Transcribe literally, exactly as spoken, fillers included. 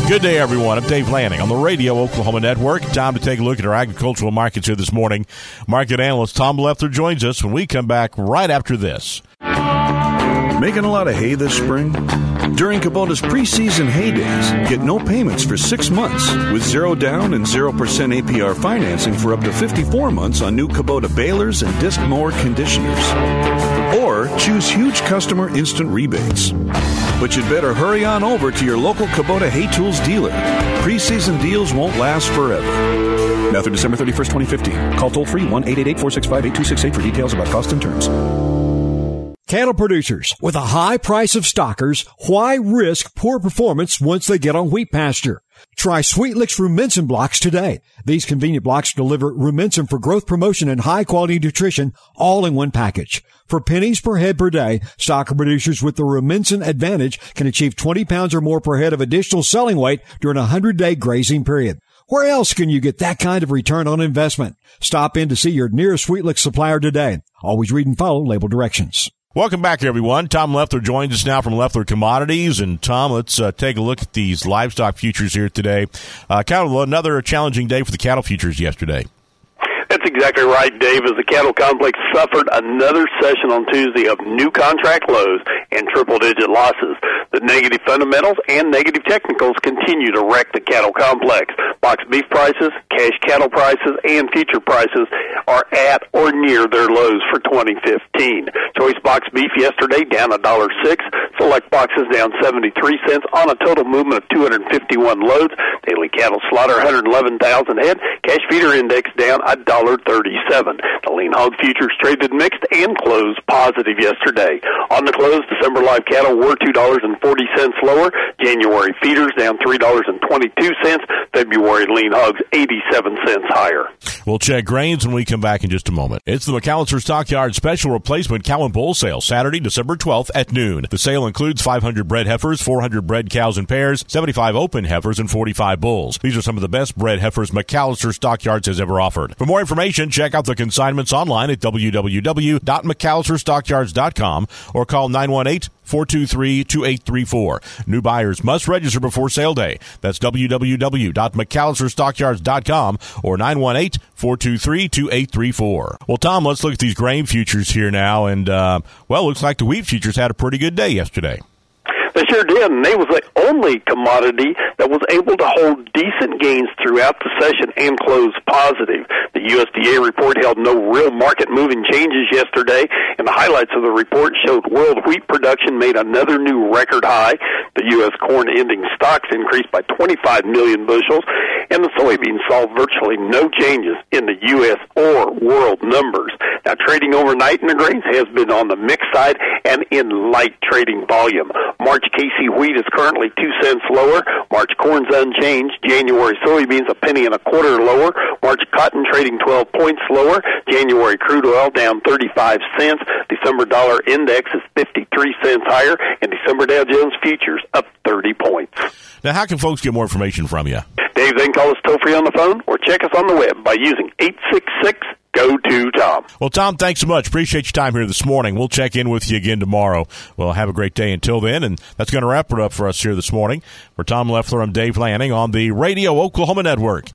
Good day, everyone. I'm Dave Lanning on the Radio Oklahoma Network. Time to take a look at our agricultural markets here this morning. Market analyst Tom Leffler joins us when we come back right after this. Making a lot of hay this spring? During Kubota's preseason hay days, get no payments for six months with zero down and zero percent A P R financing for up to fifty-four months on new Kubota balers and disc mower conditioners. Or choose huge customer instant rebates. But you'd better hurry on over to your local Kubota Hay Tools dealer. Preseason deals won't last forever. Now through December thirty-first, twenty fifteen. Call toll-free one eight eight eight, four six five, eight two six eight for details about cost and terms. Cattle producers, with a high price of stockers, why risk poor performance once they get on wheat pasture? Try Sweetlix Rumensin blocks today. These convenient blocks deliver Rumensin for growth promotion and high-quality nutrition all in one package. For pennies per head per day, stocker producers with the Rumensin Advantage can achieve twenty pounds or more per head of additional selling weight during a hundred-day grazing period. Where else can you get that kind of return on investment? Stop in to see your nearest Sweetlix supplier today. Always read and follow label directions. Welcome back, everyone. Tom Leffler joins us now from Leffler Commodities. And, Tom, let's uh, take a look at these livestock futures here today. Uh, cattle, another challenging day for the cattle futures yesterday. That's exactly right, Dave, as the cattle complex suffered another session on Tuesday of new contract lows and triple-digit losses. The negative fundamentals and negative technicals continue to wreck the cattle complex. Box beef prices, cash cattle prices, and future prices are at or near their lows for twenty fifteen. Choice box beef yesterday down one dollar and six cents. Select boxes down seventy-three cents on a total movement of two hundred fifty-one loads. Daily cattle slaughter one hundred eleven thousand head. Cash feeder index down one dollar and thirty-seven cents. The lean hog futures traded mixed and closed positive yesterday. On the close, December live cattle were two dollars and forty cents lower. January feeders down three dollars and twenty-two cents. February lean hogs eighty-seven cents higher. We'll check grains when we come back in just a moment. It's the McAllister Stockyard Special Replacement Cow and Bull Sale, Saturday, December twelfth at noon. The sale includes five hundred bred heifers, four hundred bred cows and pairs, seventy-five open heifers, and forty-five bulls. These are some of the best bred heifers McAllister Stockyards has ever offered. For more information, check out the consignments online at w w w dot mcallister stockyards dot com or call nine one eight, four two three, two eight three four. New buyers must register before sale day. That's w w w dot mcallister stockyards dot com or nine one eight, four two three, two eight three four. Well, Tom, let's look at these grain futures here now. And, uh, well, looks like the wheat futures had a pretty good day yesterday. They sure did, and they was the only commodity that was able to hold decent gains throughout the session and close positive. The U S D A report held no real market-moving changes yesterday, and the highlights of the report showed world wheat production made another new record high. The U S corn ending stocks increased by twenty-five million bushels, and the soybeans saw virtually no changes in the U S or world numbers. Now, trading overnight in the grains has been on the mixed side and in light trading volume. March K C wheat is currently two cents lower. March corn's unchanged. January soybeans a penny and a quarter lower. March cotton trading twelve points lower. January crude oil down thirty-five cents. December dollar index is fifty-three cents higher, and December Dow Jones futures up thirty points. Now, how can folks get more information from you? Dave, they can call us toll free on the phone or check us on the web by using eight six six, G O to Tom. Well, Tom, thanks so much. Appreciate your time here this morning. We'll check in with you again tomorrow. Well, have a great day until then, and that's going to wrap it up for us here this morning. For Tom Leffler, I'm Dave Lanning on the Radio Oklahoma Network.